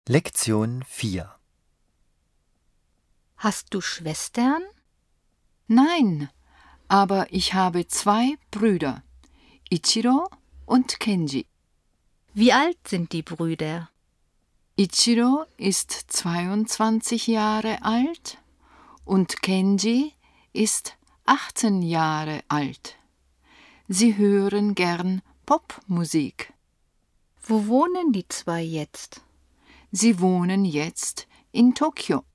Lektion 4. Hast du Schwestern? Nein, aber ich habe 2 Brüder, Ichiro und Kenji. Wie alt sind die Brüder? Ichiro ist 22 Jahre alt und Kenji ist 18 Jahre alt. Sie hören gern Popmusik. Wo wohnen die 2 jetzt? Sie wohnen jetzt in Tokio.